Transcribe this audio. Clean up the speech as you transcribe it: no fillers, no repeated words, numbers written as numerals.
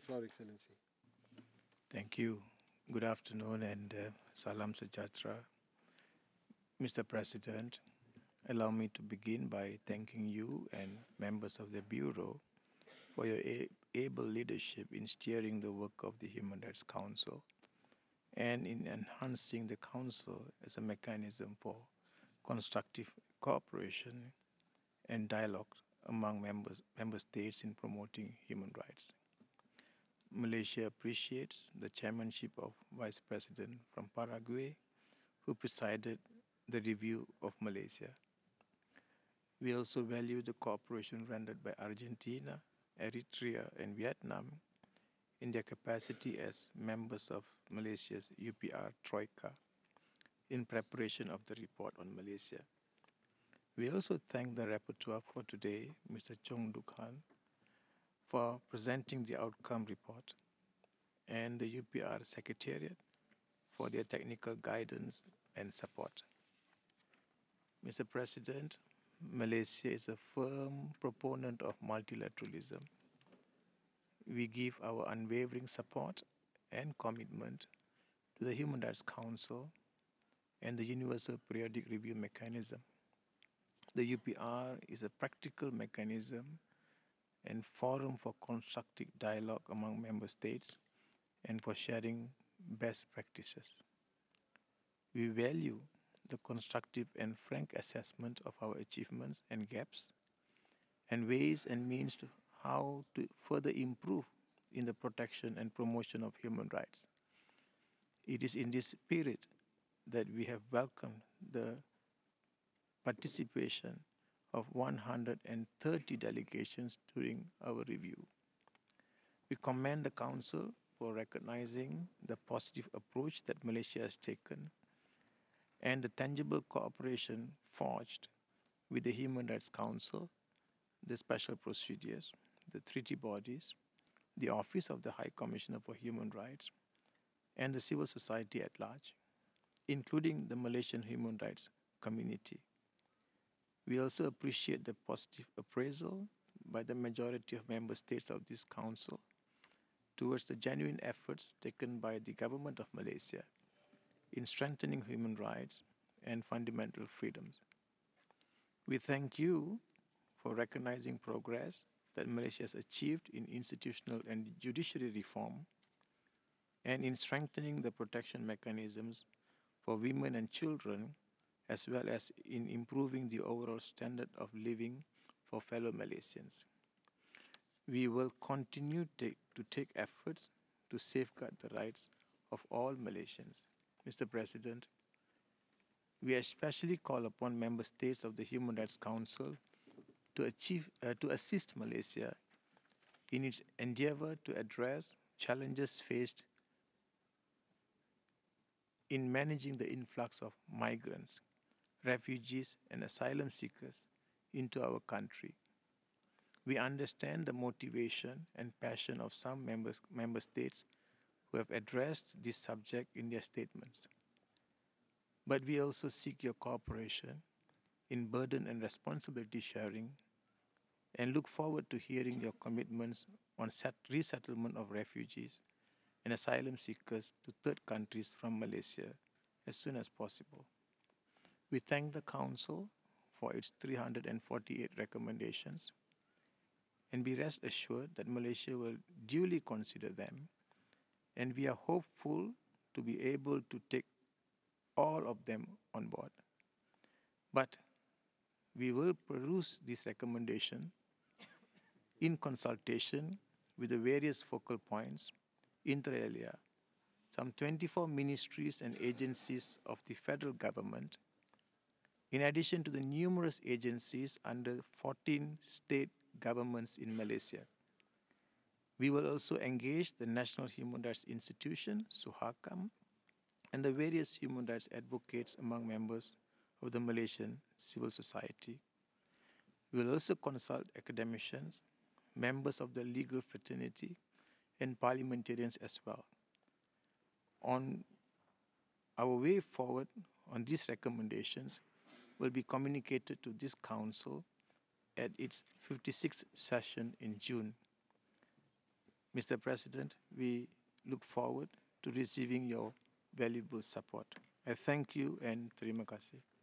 floor, Excellency. Thank you. Good afternoon and salam sejatra. Mr. President, allow me to begin by thanking you and members of the Bureau for your able leadership in steering the work of the Human Rights Council and in enhancing the Council as a mechanism for constructive cooperation and dialogue among member states in promoting human rights. Malaysia appreciates the chairmanship of Vice President from Paraguay who presided the review of Malaysia. We also value the cooperation rendered by Argentina, Eritrea, and Vietnam in their capacity as members of Malaysia's UPR Troika in preparation of the report on Malaysia. We also thank the rapporteur for today, Mr. Chong Duk Han, for presenting the outcome report and the UPR Secretariat for their technical guidance and support. Mr. President, Malaysia is a firm proponent of multilateralism. We give our unwavering support and commitment to the Human Rights Council and the Universal Periodic Review Mechanism. The UPR is a practical mechanism and forum for constructive dialogue among member states and for sharing best practices. We value the constructive and frank assessment of our achievements and gaps and ways and means to how to further improve in the protection and promotion of human rights. It is in this spirit that we have welcomed the participation of 130 delegations during our review. We commend the Council for recognizing the positive approach that Malaysia has taken and the tangible cooperation forged with the Human Rights Council, the special procedures, the treaty bodies, the Office of the High Commissioner for Human Rights, and the civil society at large, including the Malaysian human rights community. We also appreciate the positive appraisal by the majority of member states of this council towards the genuine efforts taken by the government of Malaysia in strengthening human rights and fundamental freedoms. We thank you for recognizing progress that Malaysia has achieved in institutional and judiciary reform and in strengthening the protection mechanisms for women and children, as well as in improving the overall standard of living for fellow Malaysians. We will continue to take efforts to safeguard the rights of all Malaysians. Mr. President, we especially call upon member states of the Human Rights Council to assist Malaysia in its endeavor to address challenges faced in managing the influx of migrants, refugees, and asylum seekers into our country. We understand the motivation and passion of some member states who have addressed this subject in their statements. But we also seek your cooperation in burden and responsibility sharing and look forward to hearing your commitments on resettlement of refugees and asylum seekers to third countries from Malaysia as soon as possible. We thank the Council for its 348 recommendations, and we rest assured that Malaysia will duly consider them, and we are hopeful to be able to take all of them on board. But we will peruse this recommendation in consultation with the various focal points, inter alia, some 24 ministries and agencies of the federal government, in addition to the numerous agencies under 14 state governments in Malaysia. We will also engage the National Human Rights Institution, SUHAKAM, and the various human rights advocates among members of the Malaysian civil society. We will also consult academicians, members of the legal fraternity, and parliamentarians as well. On our way forward on these recommendations will be communicated to this Council at its 56th session in June. Mr. President, we look forward to receiving your valuable support. I thank you and terima kasih.